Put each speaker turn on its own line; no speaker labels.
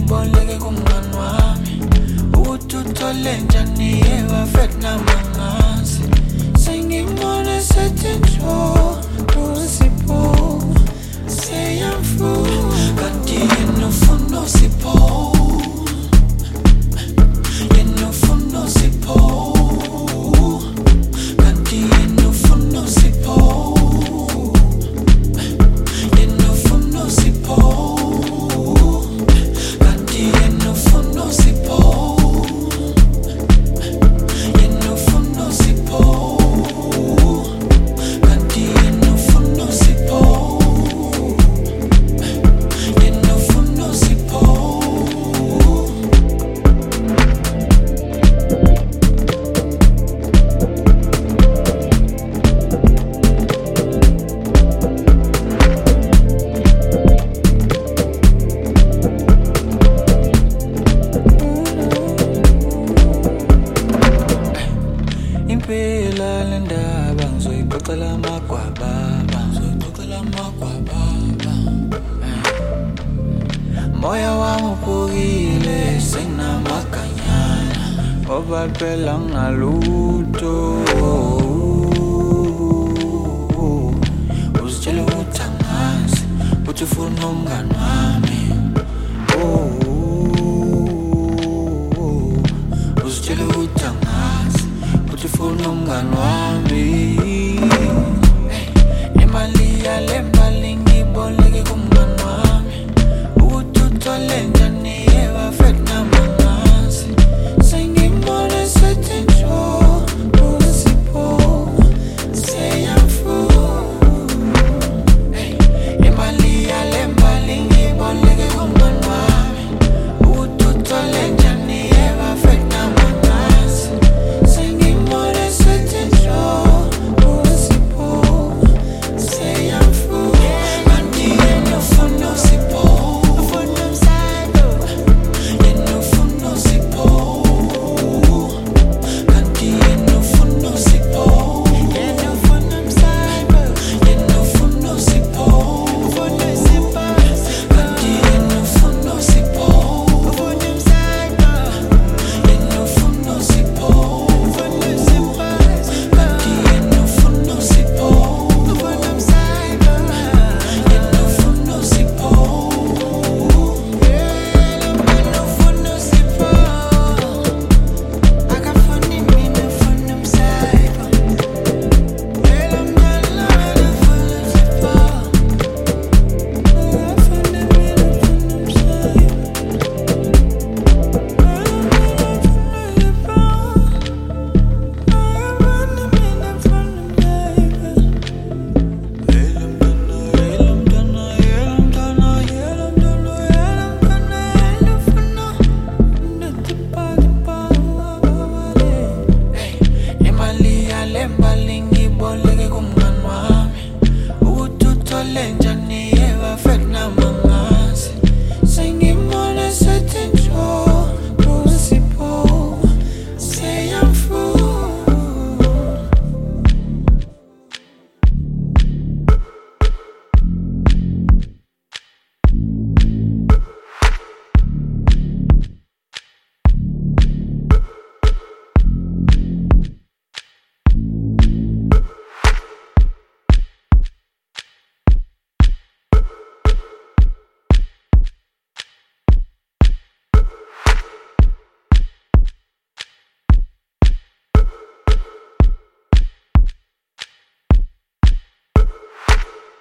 Boleke kumngani wami ukuthi uthole njani eBafetnam angazi sengibone sethi njo usipho say I'm through kanti yena ufuna usipho yena ufuna usipho kanti yena ufuna usipho yena ufuna usipho kanti yena ufuna usipho yena ufuna usipho kanti yena ufuna usipho yena ufuna usipho. Impela le ndaba ngizoyixoxela amagwababa moya wami uphukile senginamaganyana ngoba phela ngingalutho uzitshela ukuthi angazi uthi ufuna umngani wami uzitshela ukuthi angazi uthi ufuna umngani wami imali yale